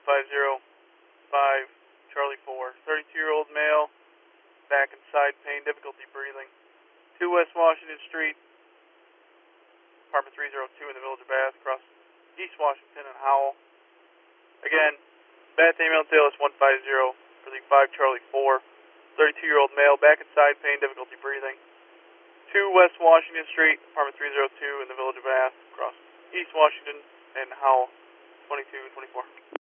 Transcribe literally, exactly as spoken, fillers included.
five zero five Charlie four. thirty-two-year-old male, back and side pain, difficulty breathing. two West Washington Street, apartment three oh two in the Village of Bath, across East Washington and Howell. Again, Bath ambulance A L S one five zero for the five Charlie four. thirty-two-year-old male, back and side pain, difficulty breathing. two West Washington Street, apartment three oh two in the Village of Bath, across East Washington and Howell, twenty-two twenty-four.